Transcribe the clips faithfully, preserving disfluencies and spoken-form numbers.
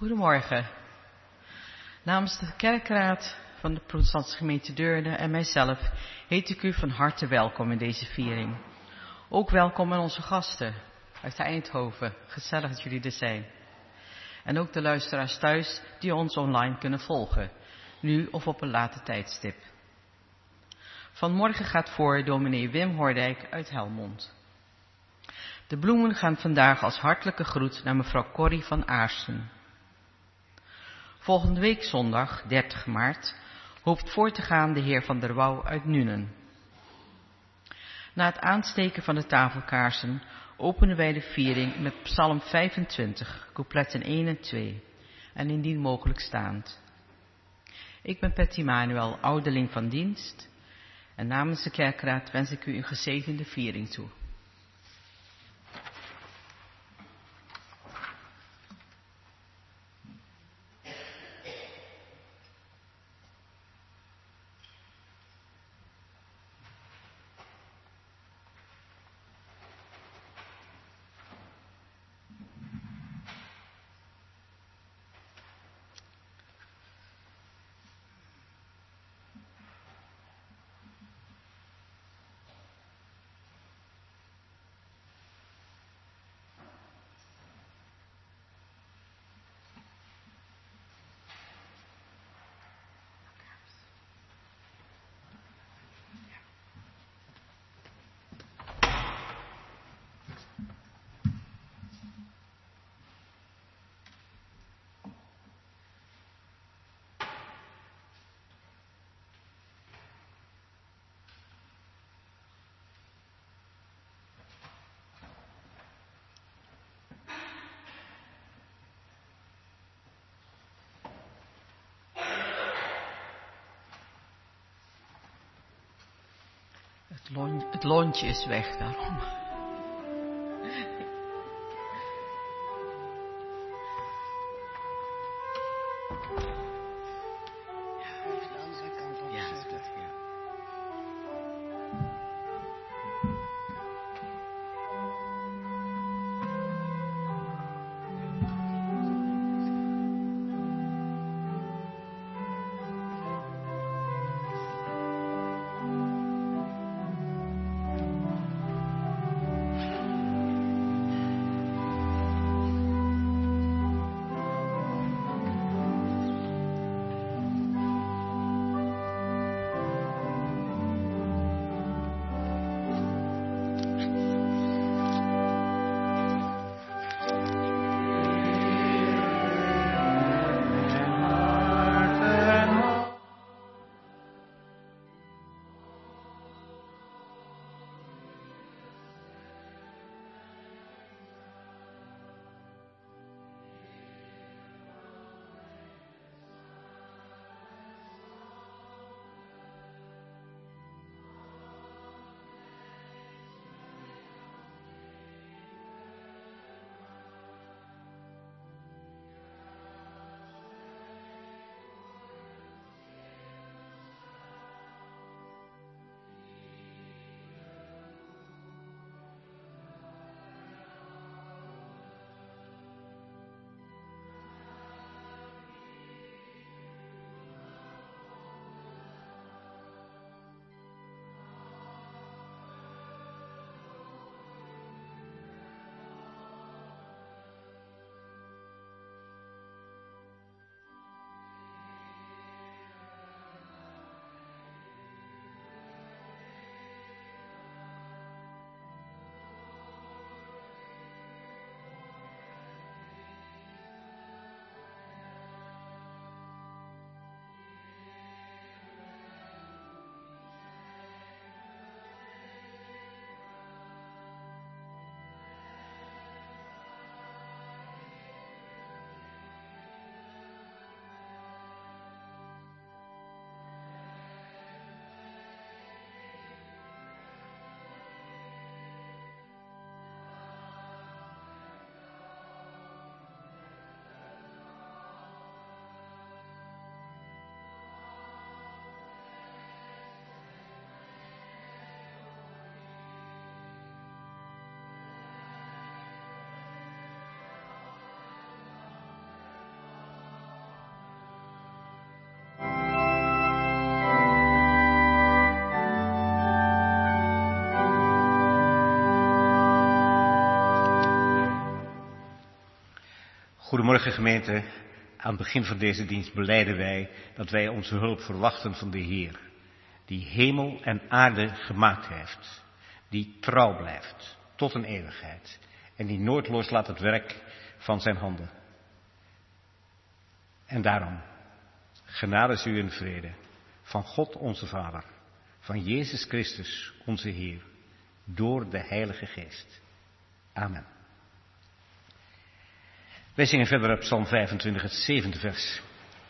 Goedemorgen. Namens de kerkraad van de Protestantse gemeente Deurne en mijzelf heet ik u van harte welkom in deze viering. Ook welkom aan onze gasten uit Eindhoven. Gezellig dat jullie er zijn. En ook de luisteraars thuis die ons online kunnen volgen, nu of op een later tijdstip. Vanmorgen gaat voor dominee Wim Hoordijk uit Helmond. De bloemen gaan vandaag als hartelijke groet naar mevrouw Corrie van Aarsen. Volgende week zondag, dertig maart, hoopt voor te gaan de heer Van der Wouw uit Nuenen. Na het aansteken van de tafelkaarsen openen wij de viering met Psalm vijfentwintig, coupletten één en twee, en indien mogelijk staand. Ik ben Patty Manuel, ouderling van dienst, en namens de kerkraad wens ik u een gezegende viering toe. Het, lon, het lontje is weg, daarom. Thank Goedemorgen gemeente. Aan het begin van deze dienst belijden wij dat wij onze hulp verwachten van de Heer, die hemel en aarde gemaakt heeft, die trouw blijft tot een eeuwigheid en die nooit loslaat het werk van zijn handen. En daarom, genade is u en vrede van God onze Vader, van Jezus Christus onze Heer, door de Heilige Geest. Amen. Wij zingen verder op Psalm vijfentwintig, het zevende vers.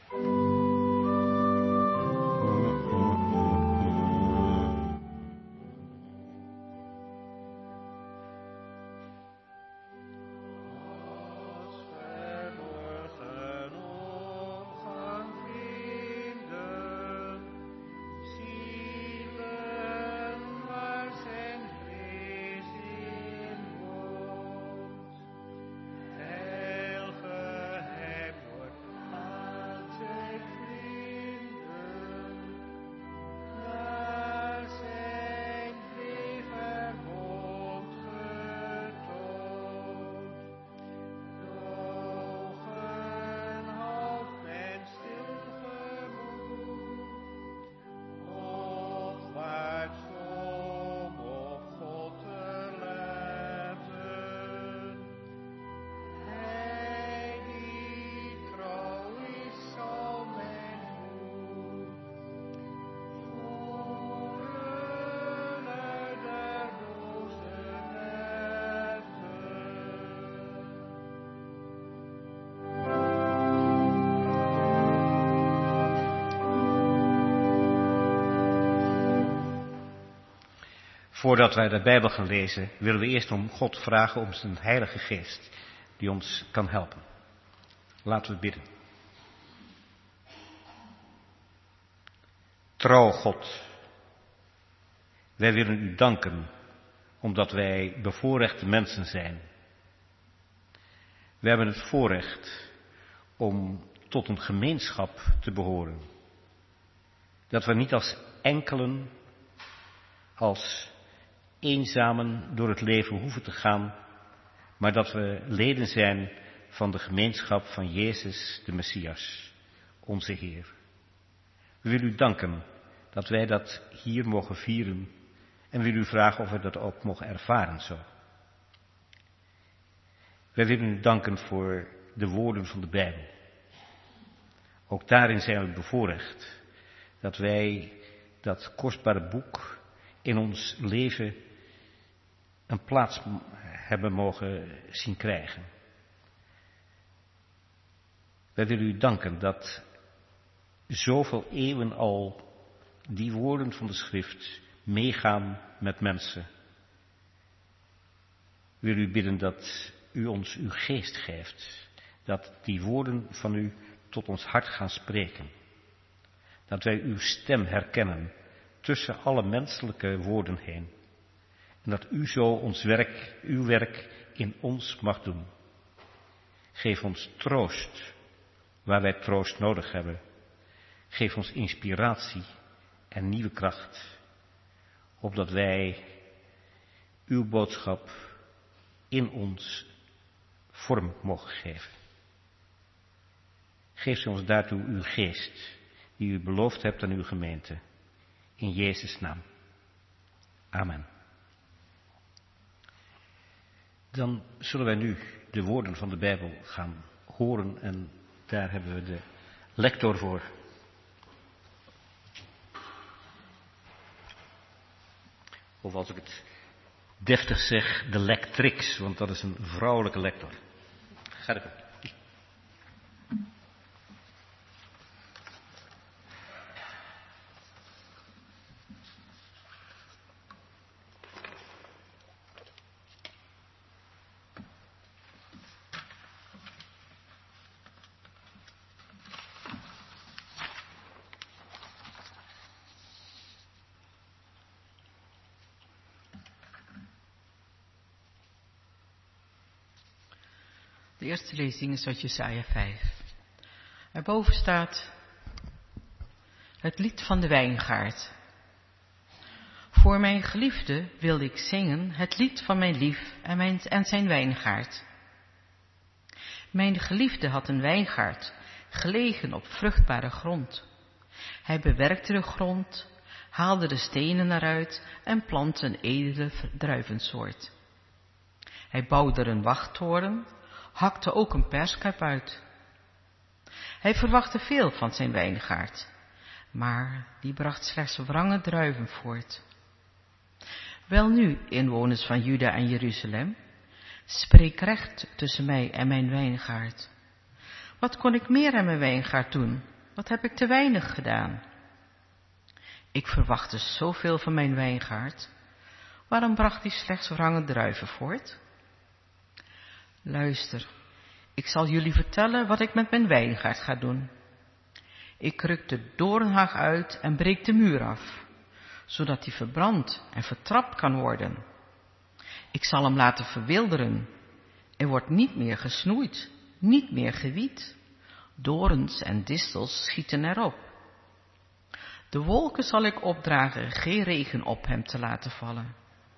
Voordat wij de Bijbel gaan lezen, willen we eerst om God vragen om zijn Heilige Geest, die ons kan helpen. Laten we bidden. Trouw God, wij willen u danken, omdat wij bevoorrechte mensen zijn. We hebben het voorrecht om tot een gemeenschap te behoren. Dat we niet als enkelen, als eenzamen door het leven hoeven te gaan, maar dat we leden zijn van de gemeenschap van Jezus, de Messias, onze Heer. We willen u danken dat wij dat hier mogen vieren en willen u vragen of we dat ook mogen ervaren zo. Wij willen u danken voor de woorden van de Bijbel. Ook daarin zijn we bevoorrecht dat wij dat kostbare boek in ons leven een plaats hebben mogen zien krijgen. Wij willen u danken dat zoveel eeuwen al die woorden van de schrift meegaan met mensen. We willen u bidden dat u ons uw geest geeft, dat die woorden van u tot ons hart gaan spreken. Dat wij uw stem herkennen tussen alle menselijke woorden heen. En dat u zo ons werk, uw werk in ons mag doen. Geef ons troost waar wij troost nodig hebben. Geef ons inspiratie en nieuwe kracht, opdat wij uw boodschap in ons vorm mogen geven. Geef ons daartoe uw geest, die u beloofd hebt aan uw gemeente. In Jezus' naam. Amen. Dan zullen wij nu de woorden van de Bijbel gaan horen en daar hebben we de lector voor. Of als ik het deftig zeg, de lectrix, want dat is een vrouwelijke lector. Ga erop. De eerste lezing is uit Jesaja vijf. Erboven staat het lied van de wijngaard. Voor mijn geliefde wilde ik zingen het lied van mijn lief en, mijn, en zijn wijngaard. Mijn geliefde had een wijngaard, gelegen op vruchtbare grond. Hij bewerkte de grond, haalde de stenen eruit en plantte een edele druivensoort. Hij bouwde er een wachttoren, hakte ook een perskuip uit. Hij verwachtte veel van zijn wijngaard, maar die bracht slechts wrange druiven voort. Welnu, inwoners van Juda en Jeruzalem, spreek recht tussen mij en mijn wijngaard. Wat kon ik meer aan mijn wijngaard doen? Wat heb ik te weinig gedaan? Ik verwachtte zoveel van mijn wijngaard. Waarom bracht hij slechts wrange druiven voort? Luister, ik zal jullie vertellen wat ik met mijn wijngaard ga doen. Ik ruk de doornhaag uit en breek de muur af, zodat die verbrand en vertrapt kan worden. Ik zal hem laten verwilderen. Er wordt niet meer gesnoeid, niet meer gewied. Dorens en distels schieten erop. De wolken zal ik opdragen geen regen op hem te laten vallen.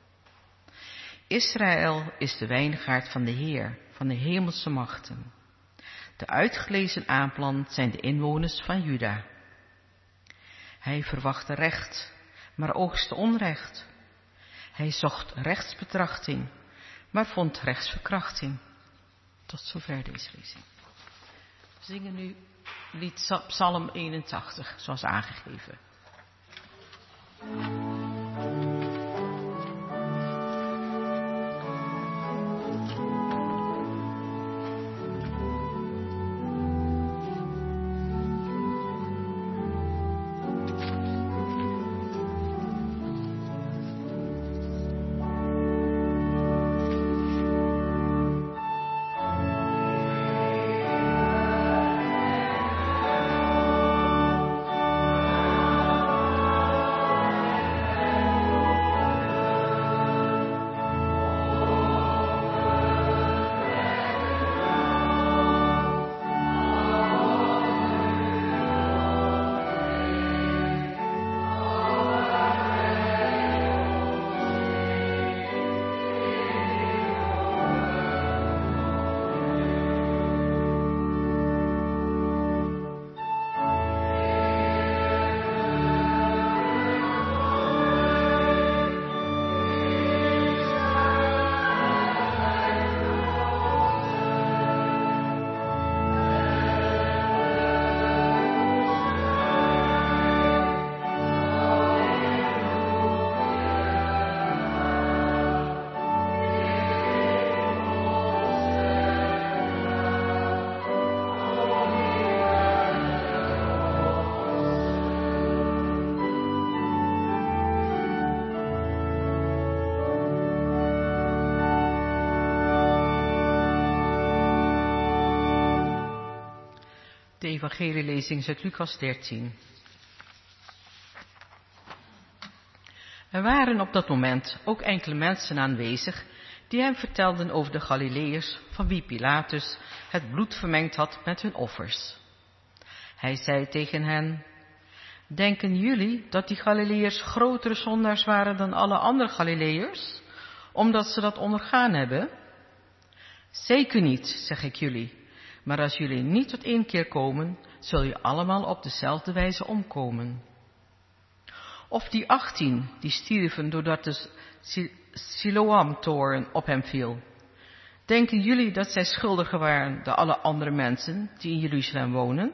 Israël is de wijngaard van de Heer, van de hemelse machten. De uitgelezen aanplant zijn de inwoners van Juda. Hij verwachtte recht, maar oogste onrecht. Hij zocht rechtsbetrachting, maar vond rechtsverkrachting. Tot zover deze lezing. We zingen nu lied Psalm eenentachtig, zoals aangegeven. De evangelielezing is uit Lucas dertien. Er waren op dat moment ook enkele mensen aanwezig die hem vertelden over de Galileërs van wie Pilatus het bloed vermengd had met hun offers. Hij zei tegen hen: denken jullie dat die Galileërs grotere zondaars waren dan alle andere Galileërs, omdat ze dat ondergaan hebben? Zeker niet, zeg ik jullie. Maar als jullie niet tot inkeer komen, zul je allemaal op dezelfde wijze omkomen. Of die achttien, die stierven doordat de Siloam-toren op hem viel. Denken jullie dat zij schuldiger waren dan alle andere mensen die in Jeruzalem wonen?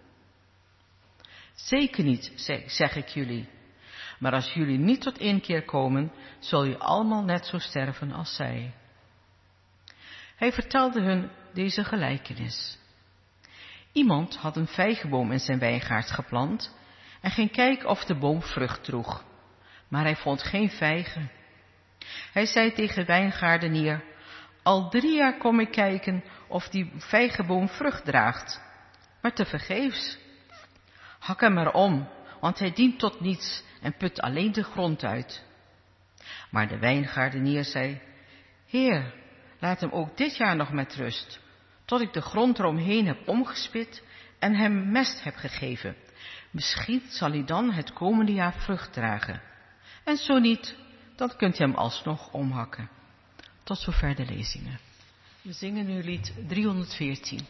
Zeker niet, zeg ik jullie. Maar als jullie niet tot inkeer komen, zul je allemaal net zo sterven als zij. Hij vertelde hun deze gelijkenis. Iemand had een vijgenboom in zijn wijngaard geplant en ging kijken of de boom vrucht droeg. Maar hij vond geen vijgen. Hij zei tegen de wijngaardenier: al drie jaar kom ik kijken of die vijgenboom vrucht draagt, maar tevergeefs. Hak hem maar om, want hij dient tot niets en put alleen de grond uit. Maar de wijngaardenier zei: Heer, laat hem ook dit jaar nog met rust, tot ik de grond eromheen heb omgespit en hem mest heb gegeven. Misschien zal hij dan het komende jaar vrucht dragen. En zo niet, dan kunt u hem alsnog omhakken. Tot zover de lezingen. We zingen nu lied driehonderdveertien.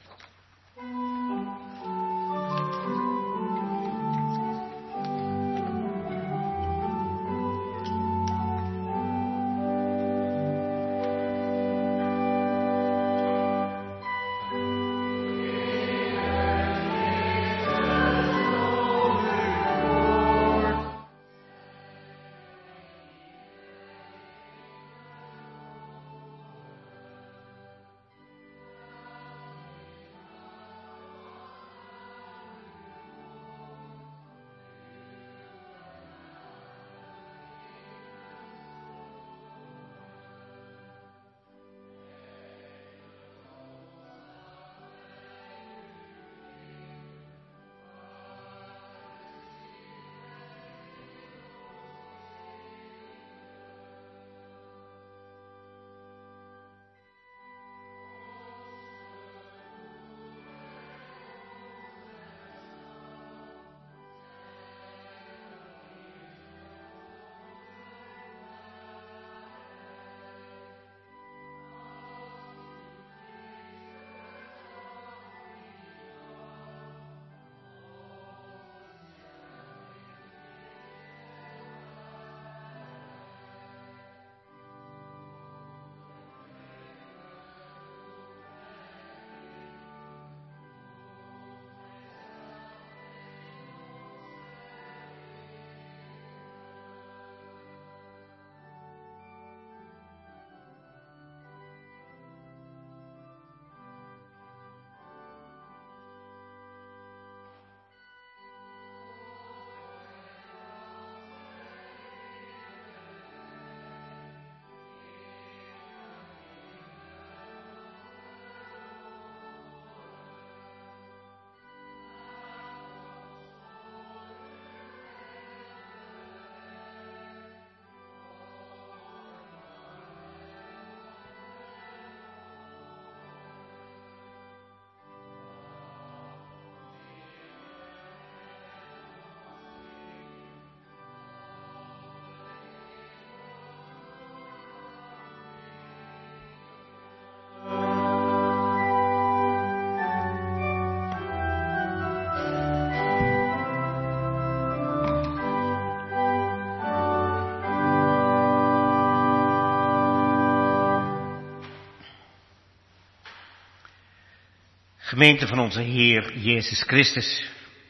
Gemeente van onze Heer Jezus Christus.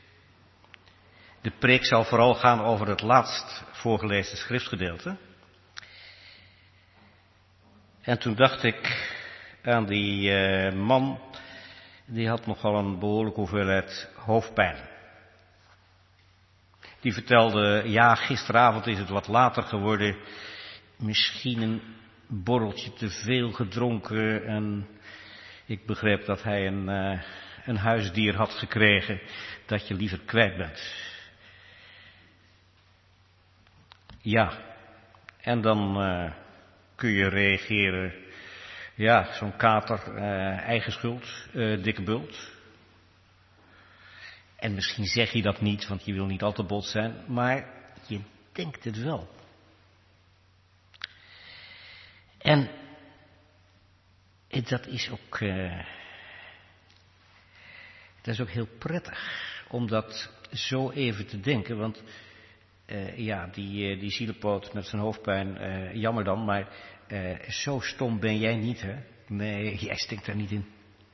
De preek zal vooral gaan over het laatst voorgelezen schriftgedeelte. En toen dacht ik aan die uh, man, die had nogal een behoorlijke hoeveelheid hoofdpijn. Die vertelde, ja, gisteravond is het wat later geworden, misschien een borreltje te veel gedronken en ik begreep dat hij een, uh, een huisdier had gekregen dat je liever kwijt bent. Ja, en dan uh, kun je reageren, ja, zo'n kater, uh, eigen schuld, uh, dikke bult. En misschien zeg je dat niet, want je wil niet al te bot zijn, maar je denkt het wel. En dat is ook, uh, dat is ook heel prettig om dat zo even te denken, want uh, ja, die, uh, die zielepoot met zijn hoofdpijn, uh, jammer dan, maar uh, zo stom ben jij niet, hè? Nee, jij stikt daar niet in.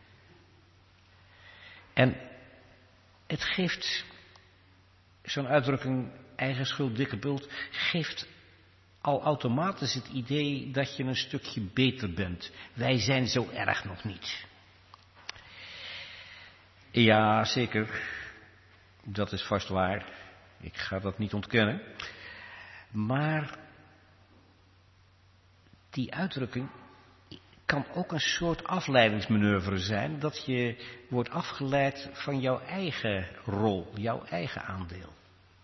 En het geeft, zo'n uitdrukking, eigen schuld, dikke bult, geeft al automatisch het idee dat je een stukje beter bent. Wij zijn zo erg nog niet. Ja, zeker. Dat is vast waar. Ik ga dat niet ontkennen. Maar die uitdrukking kan ook een soort afleidingsmanoeuvre zijn, dat je wordt afgeleid van jouw eigen rol, jouw eigen aandeel.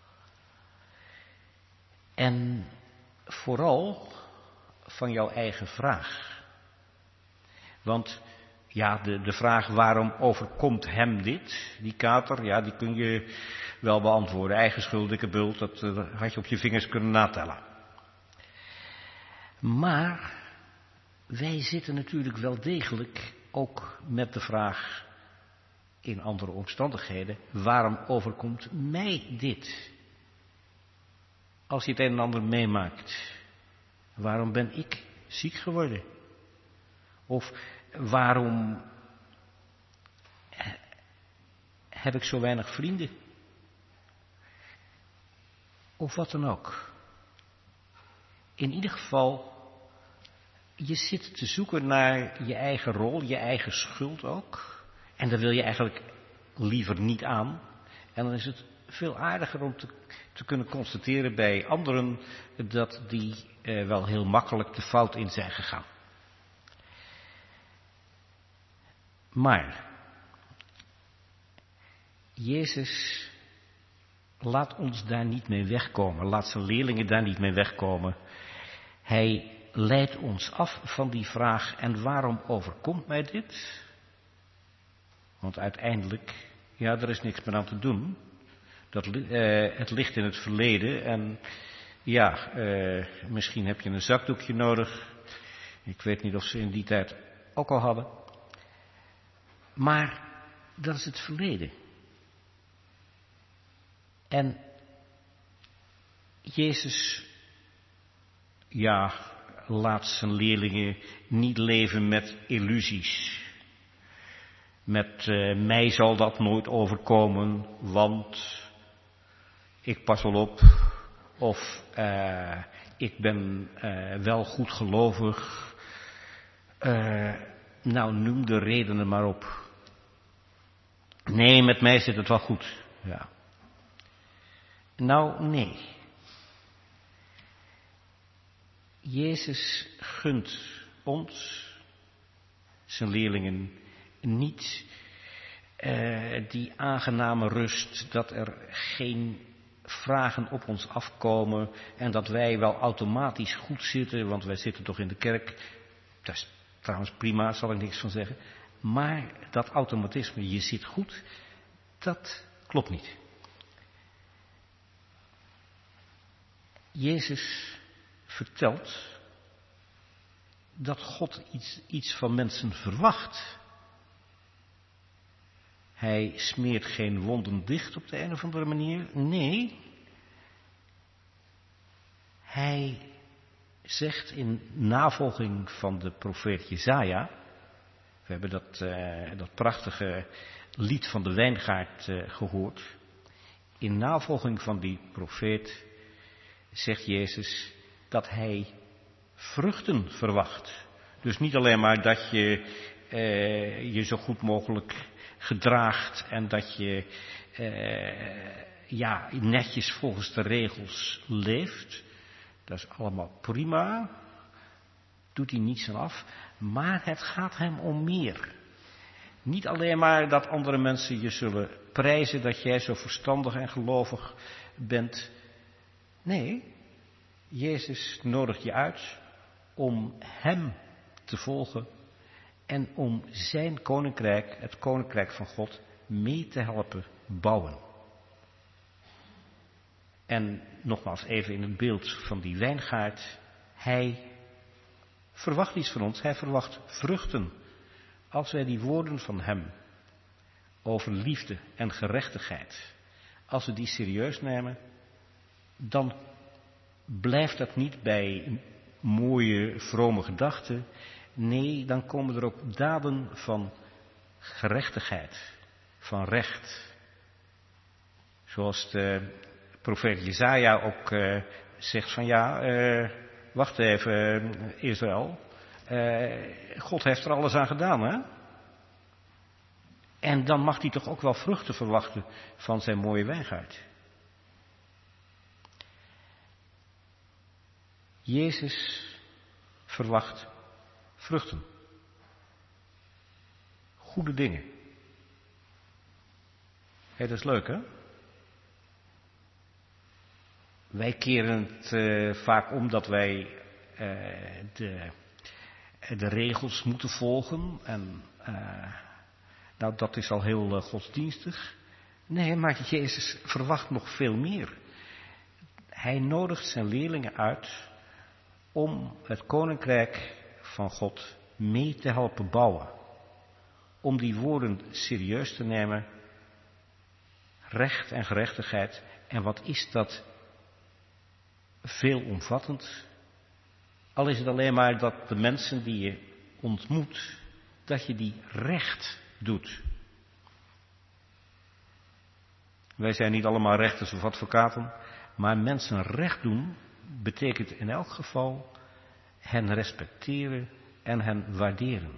En vooral van jouw eigen vraag. Want ja, de, de vraag waarom overkomt hem dit, die kater, ja, die kun je wel beantwoorden. Eigen schuld, dikke bult, dat uh, had je op je vingers kunnen natellen. Maar wij zitten natuurlijk wel degelijk ook met de vraag in andere omstandigheden, waarom overkomt mij dit? Als je het een en ander meemaakt, waarom ben ik ziek geworden? Of waarom heb ik zo weinig vrienden? Of wat dan ook. In ieder geval, je zit te zoeken naar je eigen rol, je eigen schuld ook. En daar wil je eigenlijk liever niet aan. En dan is het veel aardiger om te, te kunnen constateren bij anderen dat die eh, wel heel makkelijk de fout in zijn gegaan. Maar Jezus laat ons daar niet mee wegkomen, laat zijn leerlingen daar niet mee wegkomen. Hij leidt ons af van die vraag, en waarom overkomt mij dit? Want uiteindelijk, ja, er is niks meer aan te doen. Dat, uh, het ligt in het verleden en ja, uh, misschien heb je een zakdoekje nodig. Ik weet niet of ze in die tijd ook al hadden. Maar dat is het verleden. En Jezus, ja, laat zijn leerlingen niet leven met illusies. Met uh, mij zal dat nooit overkomen, want ik pas wel op. Of uh, ik ben uh, wel goed gelovig. Uh, nou, noem de redenen maar op. Nee, met mij zit het wel goed. Ja. Nou, nee. Jezus gunt ons, zijn leerlingen, niet uh, die aangename rust, dat er geen vragen op ons afkomen en dat wij wel automatisch goed zitten, want wij zitten toch in de kerk. Dat is trouwens prima, zal ik niks van zeggen. Maar dat automatisme, je zit goed, dat klopt niet. Jezus vertelt dat God iets, iets van mensen verwacht. Hij smeert geen wonden dicht op de een of andere manier. Nee. Hij zegt in navolging van de profeet Jesaja. We hebben dat, uh, dat prachtige lied van de wijngaard uh, gehoord. In navolging van die profeet zegt Jezus dat hij vruchten verwacht. Dus niet alleen maar dat je uh, je zo goed mogelijk gedraagt en dat je uh, ja, netjes volgens de regels leeft. Dat is allemaal prima. Doet hij niets aan af. Maar het gaat hem om meer. Niet alleen maar dat andere mensen je zullen prijzen dat jij zo verstandig en gelovig bent. Nee, Jezus nodigt je uit om hem te volgen en om zijn koninkrijk, het koninkrijk van God, mee te helpen bouwen. En nogmaals even in het beeld van die wijngaard. Hij verwacht iets van ons, hij verwacht vruchten. Als wij die woorden van hem over liefde en gerechtigheid, als we die serieus nemen, dan blijft dat niet bij mooie, vrome gedachten. Nee, dan komen er ook daden van gerechtigheid, van recht. Zoals de profeet Jesaja ook uh, zegt van ja, uh, wacht even uh, Israël, uh, God heeft er alles aan gedaan, hè? En dan mag hij toch ook wel vruchten verwachten van zijn mooie wijngaard. Jezus verwacht vruchten. Goede dingen. Hé, dat is leuk, hè? Wij keren het uh, vaak om dat wij uh, de, de regels moeten volgen. En uh, nou, dat is al heel uh, godsdienstig. Nee, maar Jezus verwacht nog veel meer. Hij nodigt zijn leerlingen uit om het koninkrijk van God mee te helpen bouwen. Om die woorden serieus te nemen. Recht en gerechtigheid. En wat is dat veelomvattend? Al is het alleen maar dat de mensen die je ontmoet, dat je die recht doet. Wij zijn niet allemaal rechters of advocaten, maar mensen recht doen betekent in elk geval hen respecteren en hen waarderen.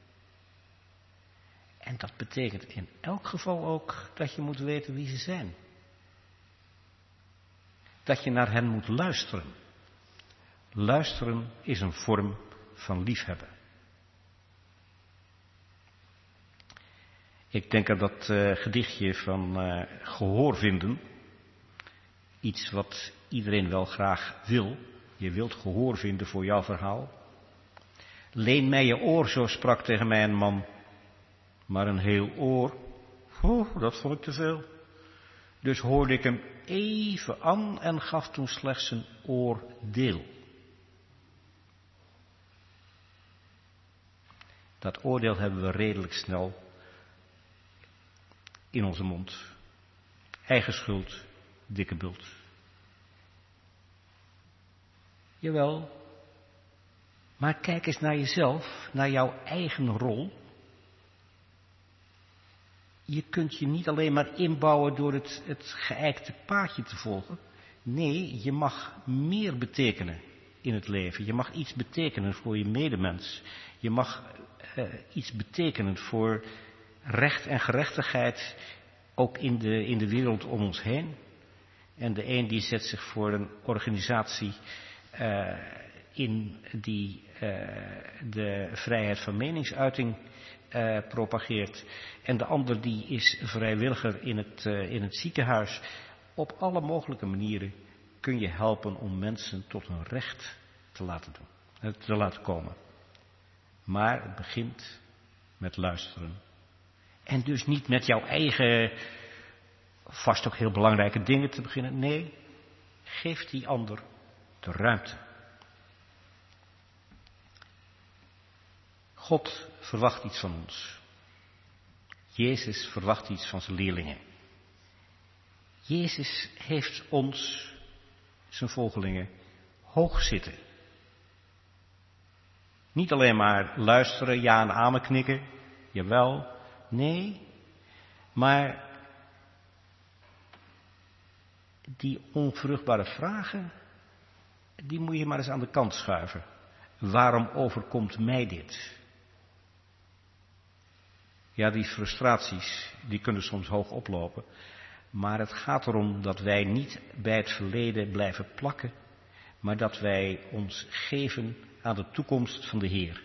En dat betekent in elk geval ook dat je moet weten wie ze zijn. Dat je naar hen moet luisteren. Luisteren is een vorm van liefhebben. Ik denk aan dat uh, gedichtje van uh, gehoor vinden. Iets wat iedereen wel graag wil. Je wilt gehoor vinden voor jouw verhaal. Leen mij je oor, zo sprak tegen mij een man. Maar een heel oor, oh, dat vond ik te veel. Dus hoorde ik hem even aan en gaf toen slechts een oordeel. Dat oordeel hebben we redelijk snel in onze mond. Eigen schuld, dikke bult. Jawel, maar kijk eens naar jezelf, naar jouw eigen rol. Je kunt je niet alleen maar inbouwen door het, het geëikte paadje te volgen. Nee, je mag meer betekenen in het leven. Je mag iets betekenen voor je medemens. Je mag uh, iets betekenen voor recht en gerechtigheid, ook in de, in de wereld om ons heen. En de een die zet zich voor een organisatie uh, in die uh, de vrijheid van meningsuiting uh, propageert. En de ander die is vrijwilliger in het, uh, in het ziekenhuis. Op alle mogelijke manieren kun je helpen om mensen tot hun recht te laten doen, te laten komen. Maar het begint met luisteren. En dus niet met jouw eigen, vast ook heel belangrijke dingen te beginnen. Nee, geef die ander de ruimte. God verwacht iets van ons. Jezus verwacht iets van zijn leerlingen. Jezus heeft ons, zijn volgelingen, hoog zitten. Niet alleen maar luisteren, ja en amen knikken, jawel, nee, maar die onvruchtbare vragen, die moet je maar eens aan de kant schuiven. Waarom overkomt mij dit? Ja, die frustraties, die kunnen soms hoog oplopen. Maar het gaat erom dat wij niet bij het verleden blijven plakken, maar dat wij ons geven aan de toekomst van de Heer.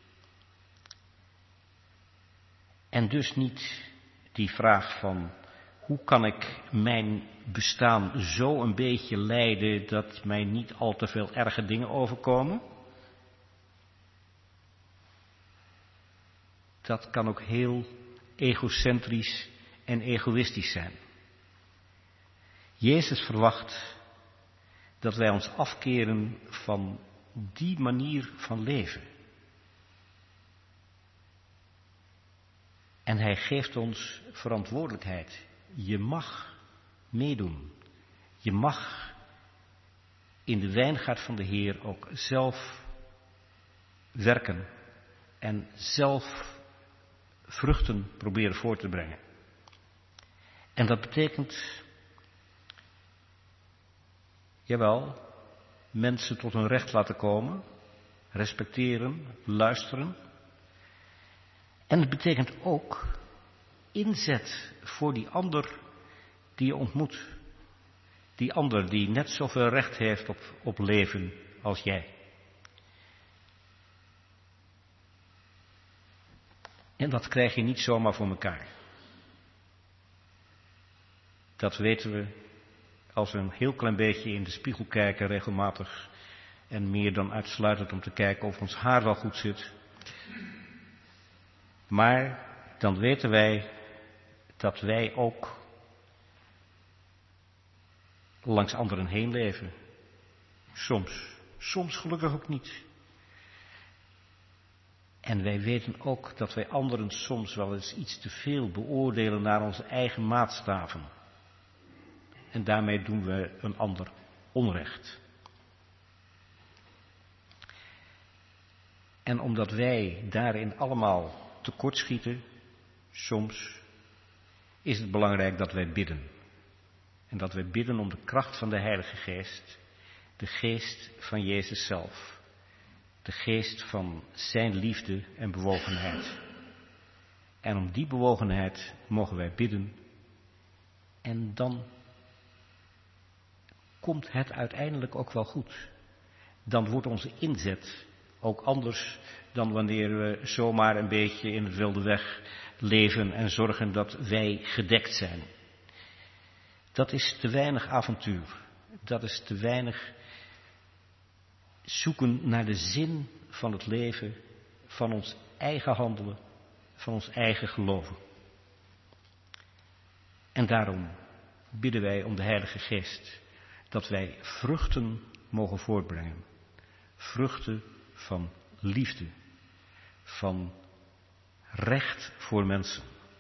En dus niet die vraag van, hoe kan ik mijn bestaan zo een beetje leiden dat mij niet al te veel erge dingen overkomen? Dat kan ook heel egocentrisch en egoïstisch zijn. Jezus verwacht dat wij ons afkeren van die manier van leven. En hij geeft ons verantwoordelijkheid. Je mag meedoen. Je mag in de wijngaard van de Heer ook zelf werken en zelf vruchten proberen voor te brengen. En dat betekent, jawel, mensen tot hun recht laten komen, respecteren, luisteren. En het betekent ook inzet voor die ander die je ontmoet. Die ander die net zoveel recht heeft op, op leven als jij. En dat krijg je niet zomaar voor elkaar. Dat weten we als we een heel klein beetje in de spiegel kijken regelmatig. En meer dan uitsluitend om te kijken of ons haar wel goed zit. Maar dan weten wij dat wij ook langs anderen heen leven. Soms. Soms gelukkig ook niet. En wij weten ook dat wij anderen soms wel eens iets te veel beoordelen naar onze eigen maatstaven. En daarmee doen we een ander onrecht. En omdat wij daarin allemaal tekortschieten, soms is het belangrijk dat wij bidden. En dat wij bidden om de kracht van de Heilige Geest, de geest van Jezus zelf. De geest van zijn liefde en bewogenheid. En om die bewogenheid mogen wij bidden. En dan komt het uiteindelijk ook wel goed. Dan wordt onze inzet ook anders dan wanneer we zomaar een beetje in het wilde weg leven en zorgen dat wij gedekt zijn. Dat is te weinig avontuur. Dat is te weinig zoeken naar de zin van het leven, van ons eigen handelen, van ons eigen geloven. En daarom bidden wij om de Heilige Geest, dat wij vruchten mogen voortbrengen. Vruchten van liefde, van recht voor mensen,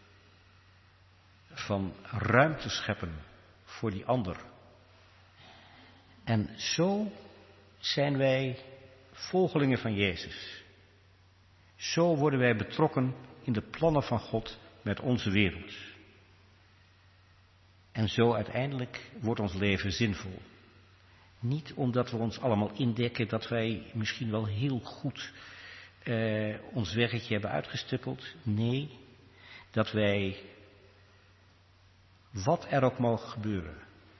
van ruimte scheppen voor die ander. En zo zijn wij volgelingen van Jezus. Zo worden wij betrokken in de plannen van God met onze wereld. En zo uiteindelijk wordt ons leven zinvol. Niet omdat we ons allemaal indekken dat wij misschien wel heel goed eh, ons weggetje hebben uitgestippeld. Nee, dat wij, wat er ook mogen gebeuren,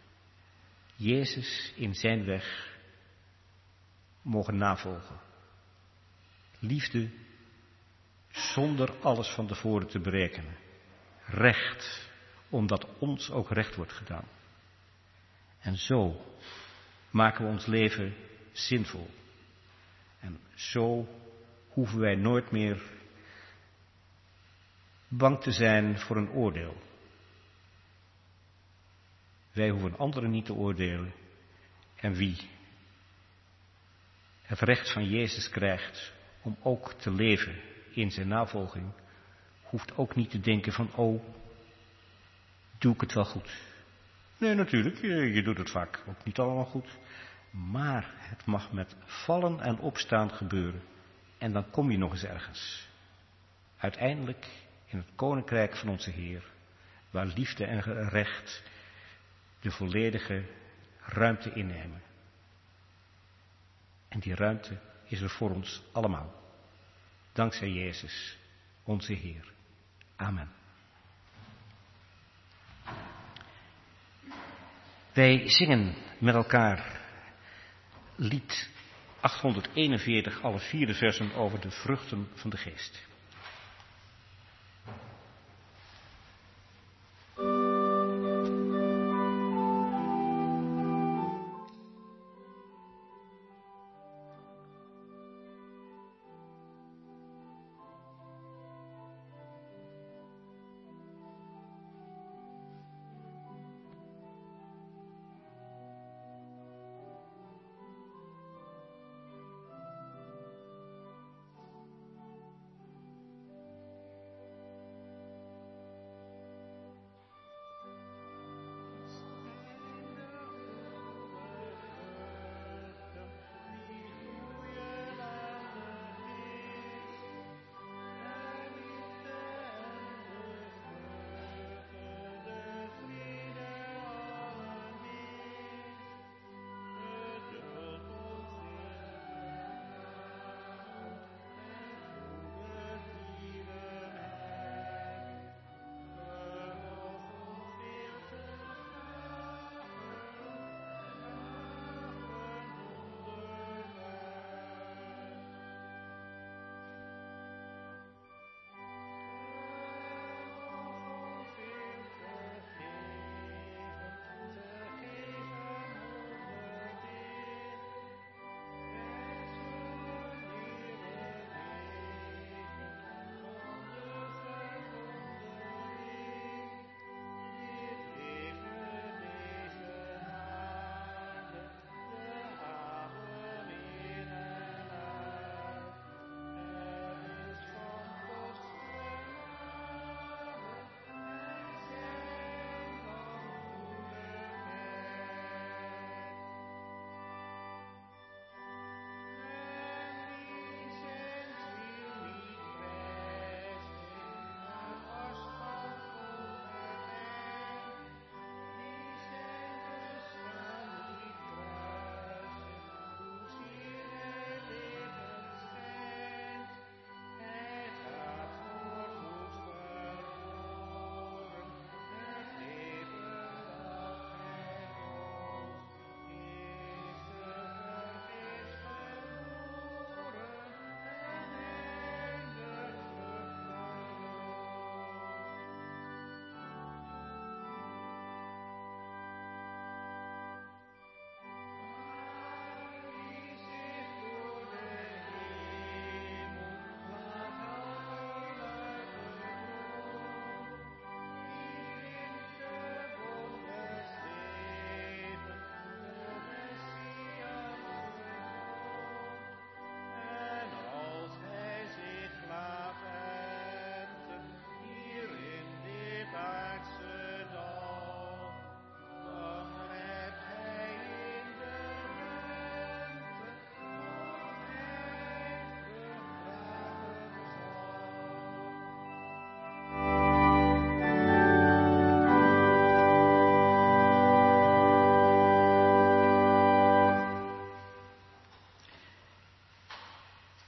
Jezus in zijn weg mogen navolgen. Liefde zonder alles van tevoren te berekenen. Recht, omdat ons ook recht wordt gedaan. En zo maken we ons leven zinvol. En zo hoeven wij nooit meer bang te zijn voor een oordeel. Wij hoeven anderen niet te oordelen. En wie het recht van Jezus krijgt om ook te leven in zijn navolging, hoeft ook niet te denken van, oh, doe ik het wel goed? Nee, natuurlijk, je, je doet het vaak ook niet allemaal goed. Maar het mag met vallen en opstaan gebeuren. En dan kom je nog eens ergens. Uiteindelijk in het koninkrijk van onze Heer, waar liefde en recht de volledige ruimte innemen. En die ruimte is er voor ons allemaal. Dankzij Jezus, onze Heer. Amen. Wij zingen met elkaar lied achthonderdeenenveertig, alle vier de versen over de vruchten van de geest.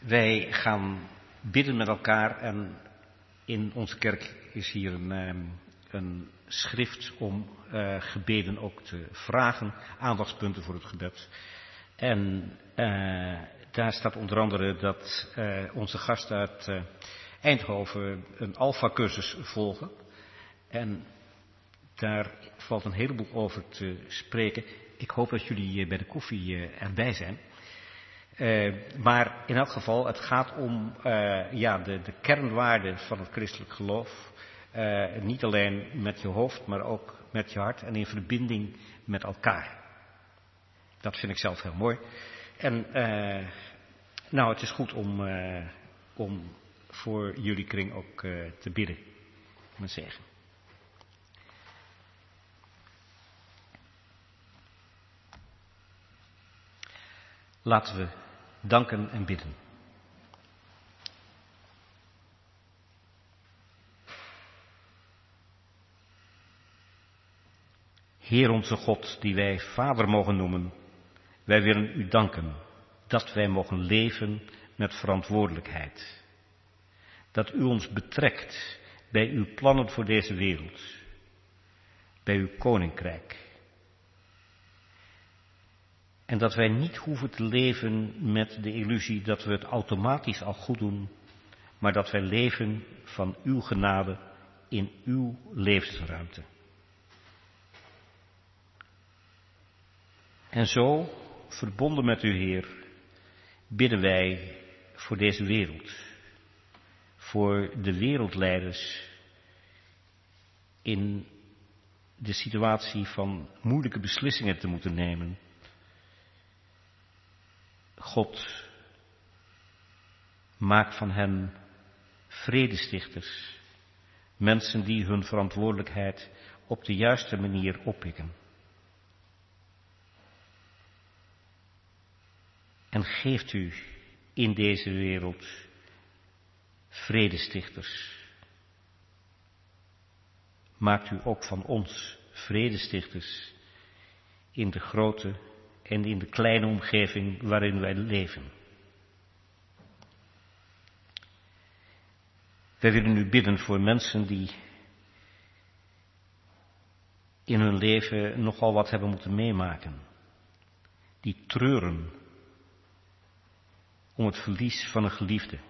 Wij gaan bidden met elkaar en in onze kerk is hier een, een schrift om uh, gebeden ook te vragen, aandachtspunten voor het gebed. En uh, daar staat onder andere dat uh, onze gasten uit uh, Eindhoven een alfa-cursus volgen. En daar valt een heleboel over te spreken. Ik hoop dat jullie bij de koffie uh, erbij zijn. Uh, maar in elk geval, het gaat om uh, ja, de, de kernwaarden van het christelijk geloof. Uh, niet alleen met je hoofd, maar ook met je hart en in verbinding met elkaar. Dat vind ik zelf heel mooi. En uh, nou, het is goed om, uh, om voor jullie kring ook uh, te bidden. Met zegen. Laten we danken en bidden. Heer onze God, die wij Vader mogen noemen, wij willen u danken dat wij mogen leven met verantwoordelijkheid. Dat u ons betrekt bij uw plannen voor deze wereld, bij uw koninkrijk. En dat wij niet hoeven te leven met de illusie dat we het automatisch al goed doen, maar dat wij leven van uw genade in uw levensruimte. En zo, verbonden met u, Heer, bidden wij voor deze wereld, voor de wereldleiders in de situatie van moeilijke beslissingen te moeten nemen. God, maak van hen vredestichters, mensen die hun verantwoordelijkheid op de juiste manier oppikken. En geeft u in deze wereld vredestichters. Maakt u ook van ons vredestichters in de grote en in de kleine omgeving waarin wij leven. Wij willen u bidden voor mensen die in hun leven nogal wat hebben moeten meemaken. Die treuren om het verlies van een geliefde.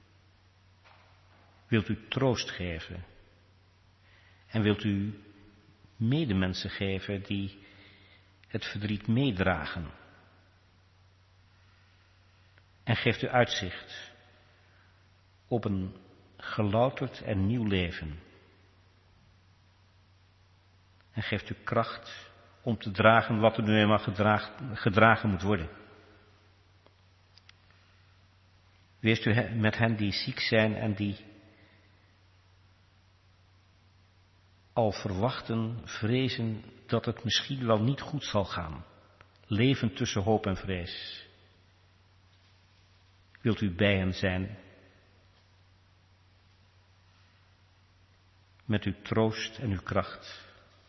Wilt u troost geven? En wilt u medemensen geven die het verdriet meedragen? En geeft u uitzicht op een gelouterd en nieuw leven. En geeft u kracht om te dragen wat er nu eenmaal gedragen, gedragen moet worden. Wees u met hen die ziek zijn en die al verwachten, vrezen dat het misschien wel niet goed zal gaan. Leven tussen hoop en vrees. Wilt u bij hen zijn? Met uw troost en uw kracht.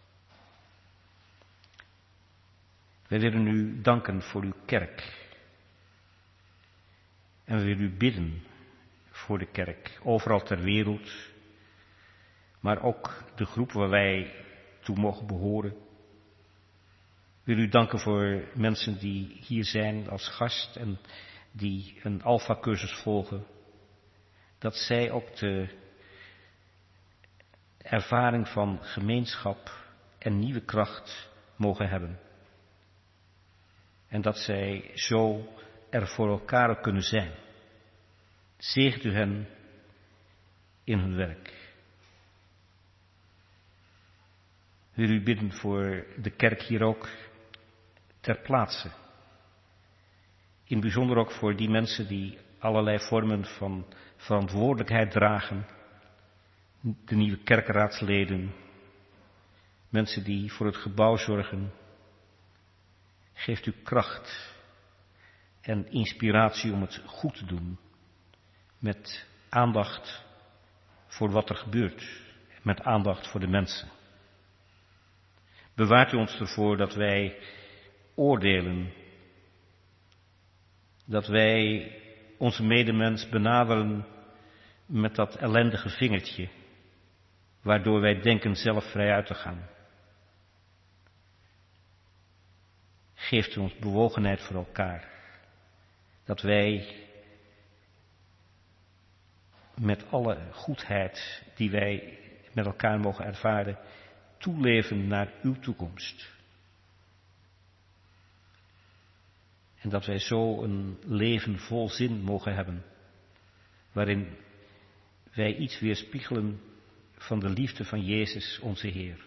Wij willen u danken voor uw kerk. En we willen u bidden voor de kerk, overal ter wereld, maar ook de groep waar wij toe mogen behoren. We willen u danken voor mensen die hier zijn als gast en die een alfa-cursus volgen, dat zij ook de ervaring van gemeenschap en nieuwe kracht mogen hebben. En dat zij zo er voor elkaar kunnen zijn. Zegent u hen in hun werk. Wil u bidden voor de kerk hier ook ter plaatse. In het bijzonder ook voor die mensen die allerlei vormen van verantwoordelijkheid dragen. De nieuwe kerkraadsleden. Mensen die voor het gebouw zorgen. Geeft u kracht en inspiratie om het goed te doen. Met aandacht voor wat er gebeurt. Met aandacht voor de mensen. Bewaart u ons ervoor dat wij oordelen. Dat wij onze medemens benaderen met dat ellendige vingertje, waardoor wij denken zelf vrij uit te gaan. Geeft u ons bewogenheid voor elkaar, dat wij met alle goedheid die wij met elkaar mogen ervaren, toeleven naar uw toekomst. En dat wij zo een leven vol zin mogen hebben, waarin wij iets weerspiegelen van de liefde van Jezus, onze Heer.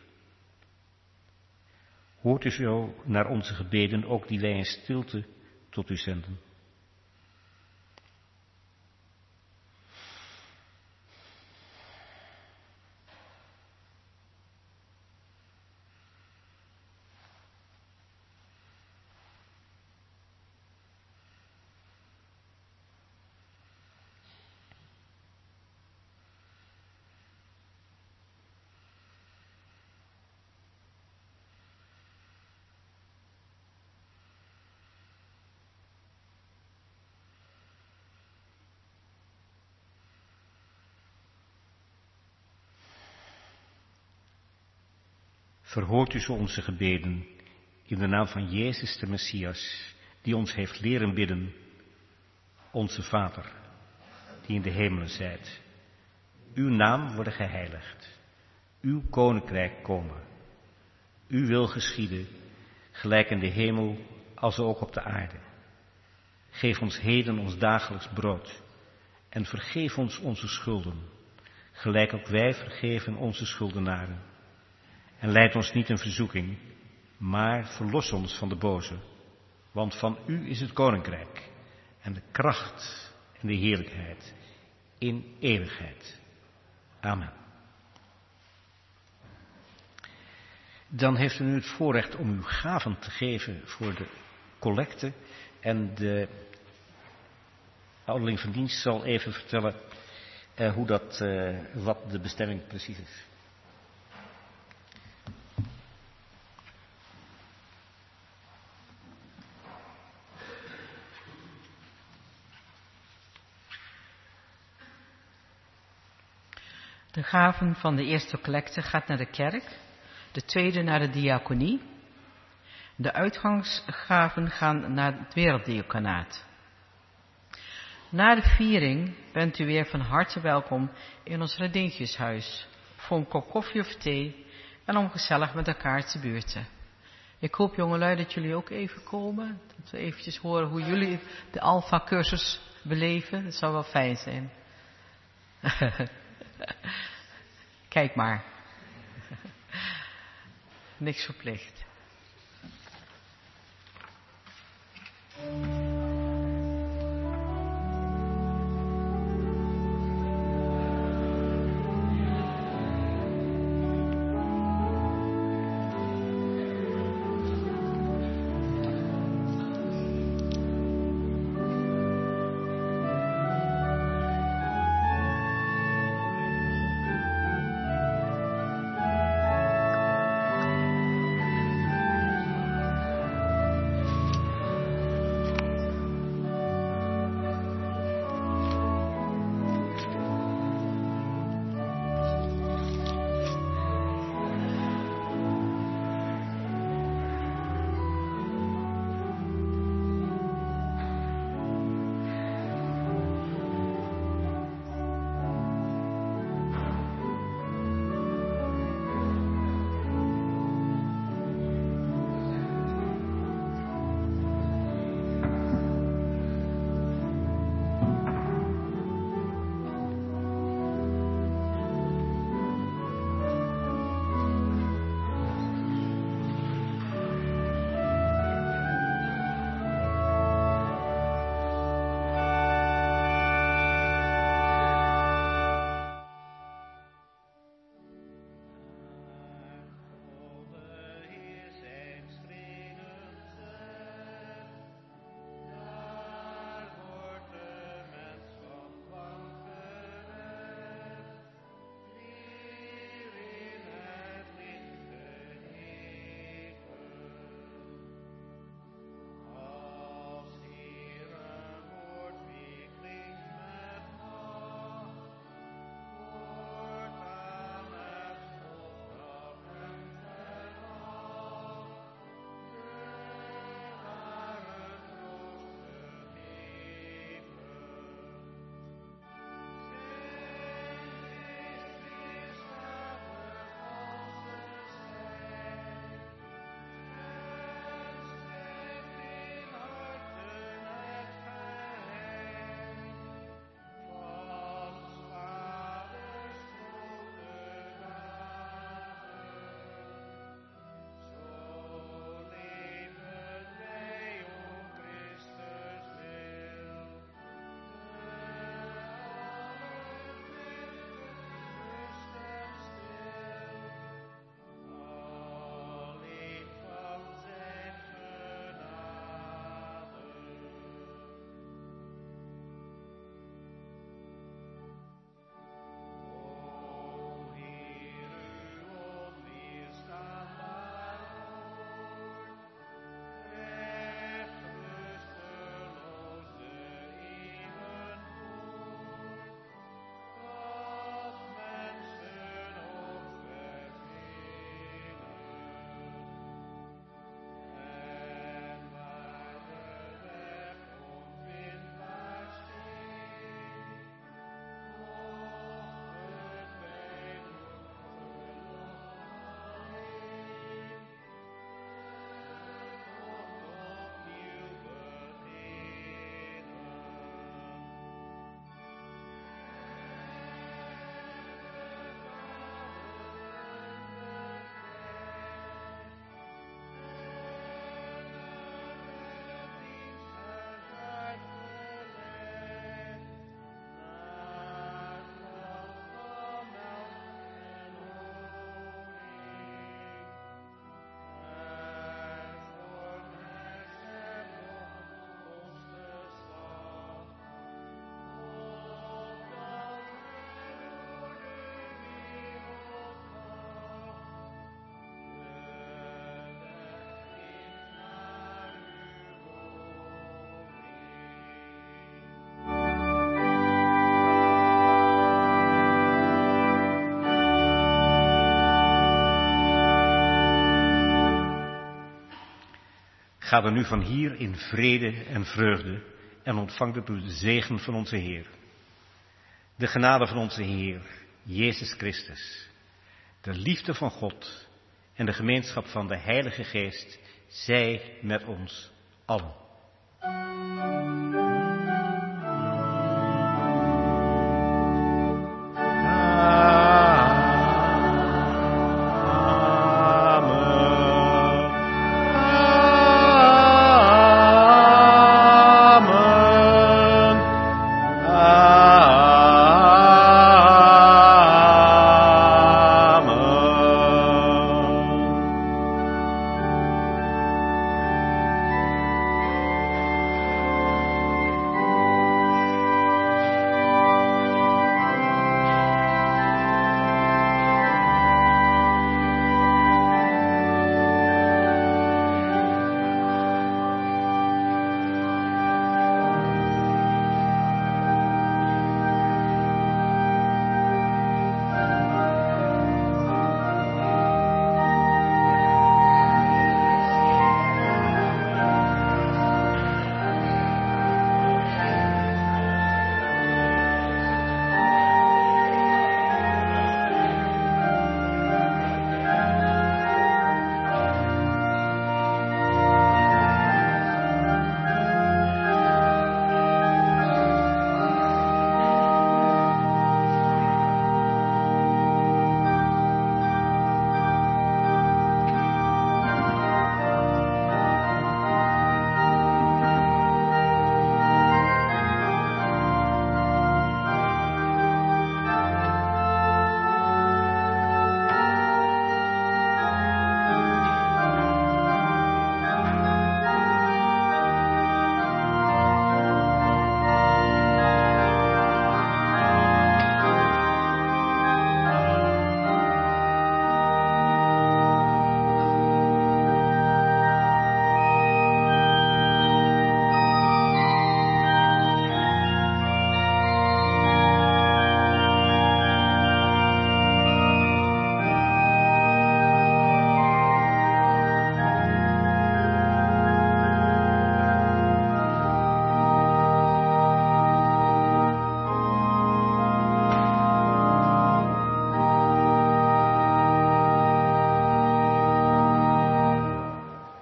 Hoort u zo naar onze gebeden, ook die wij in stilte tot u zenden. Verhoort u zo onze gebeden in de naam van Jezus de Messias, die ons heeft leren bidden, onze Vader, die in de hemelen zijt. Uw naam worden geheiligd, uw koninkrijk komen, uw wil geschieden, gelijk in de hemel als ook op de aarde. Geef ons heden ons dagelijks brood en vergeef ons onze schulden, gelijk ook wij vergeven onze schuldenaren. En leid ons niet in verzoeking, maar verlos ons van de boze. Want van u is het koninkrijk en de kracht en de heerlijkheid in eeuwigheid. Amen. Dan heeft u nu het voorrecht om uw gaven te geven voor de collecte. En de ouderling van dienst zal even vertellen uh, hoe dat, uh, wat de bestemming precies is. De gaven van de eerste collecte gaat naar de kerk, de tweede naar de diaconie. De uitgangsgaven gaan naar het werelddiaconaat. Na de viering bent u weer van harte welkom in ons Redentjeshuis voor een kop koffie of thee en om gezellig met elkaar te buurten. Ik hoop, jongelui, dat jullie ook even komen, dat we eventjes horen hoe jullie de Alpha-cursus beleven. Dat zou wel fijn zijn. Kijk maar. Niks verplicht. Ga er nu van hier in vrede en vreugde en ontvang de zegen van onze Heer. De genade van onze Heer, Jezus Christus, de liefde van God en de gemeenschap van de Heilige Geest, zij met ons allen.